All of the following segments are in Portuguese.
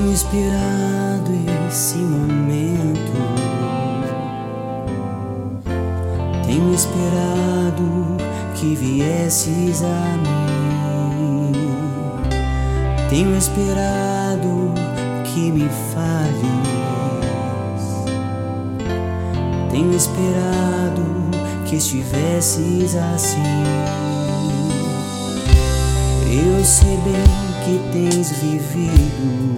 Tenho esperado esse momento, tenho esperado que viesses a mim, tenho esperado que me fales, tenho esperado que estivesses assim. Eu sei bem que tens vivido,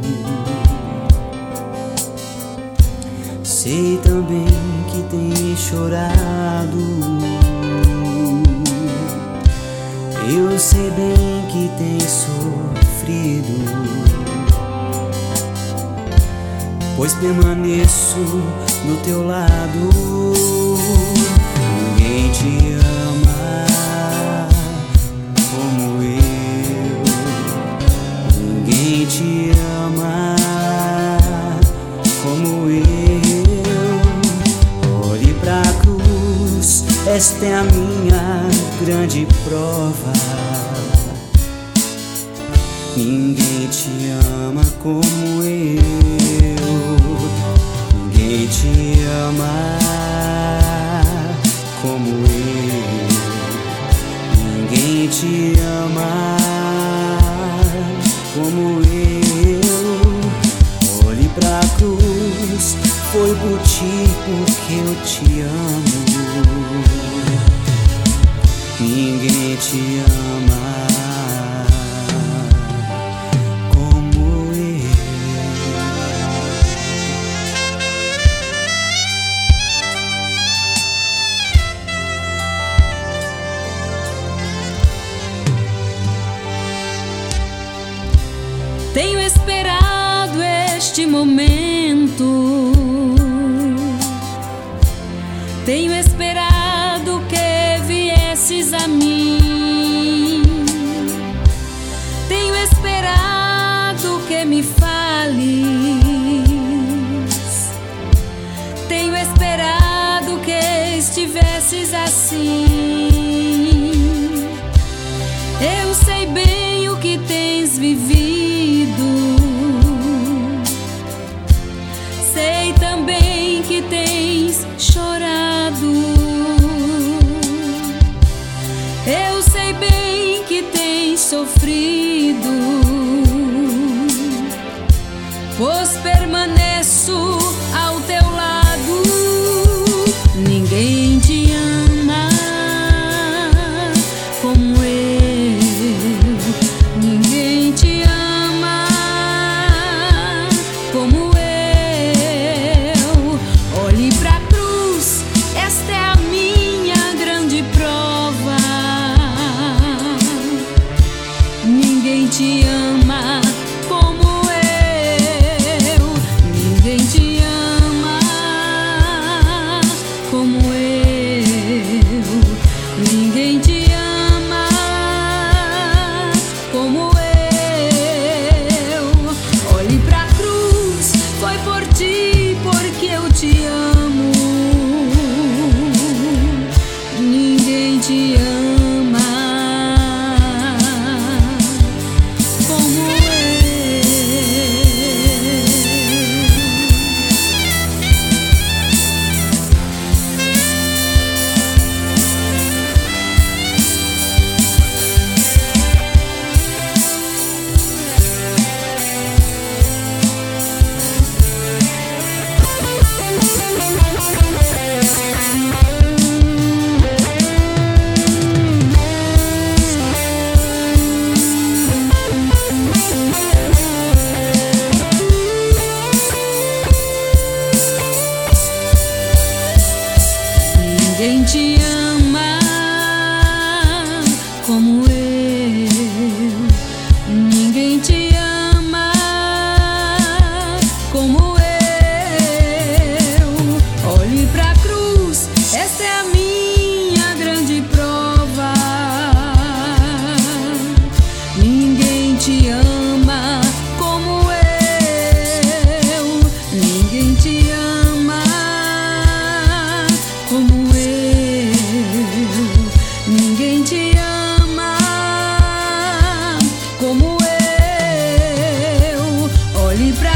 sei também que tens chorado. Eu sei bem que tens sofrido, pois permaneço do teu lado. Ninguém te ama como eu, ninguém te ama como eu. Olhe pra cruz, esta é a minha grande prova. Ninguém te ama como eu, ninguém te ama como eu, ninguém te ama como eu. Olhe pra cruz, foi por ti porque eu te amo. Ninguém te ama como eu. Tenho esperado este momento, tenho esperado que viesses a mim, tenho esperado que me fales, tenho esperado que estivesses assim. Eu sei bem o que tens vivido, sei também que tens chorado. Eu sei bem que tens sofrido, pois permaneço ao teu lado. Ninguém te ama como eu, ninguém te ama como eu. Olhe pra cruz, esta é a minha grande prova. Ninguém te ama como eu, ninguém te ama como eu, ninguém te ama como eu. Olhe pra cruz, foi por ti porque eu te amo. Ninguém te ama como eu. Ninguém te ama como eu, ninguém te ama como eu. Olhe pra cruz, esta é a minha grande prova. Ninguém te ama como eu, ninguém te ama como eu, ninguém te ama como eu. Olhe pra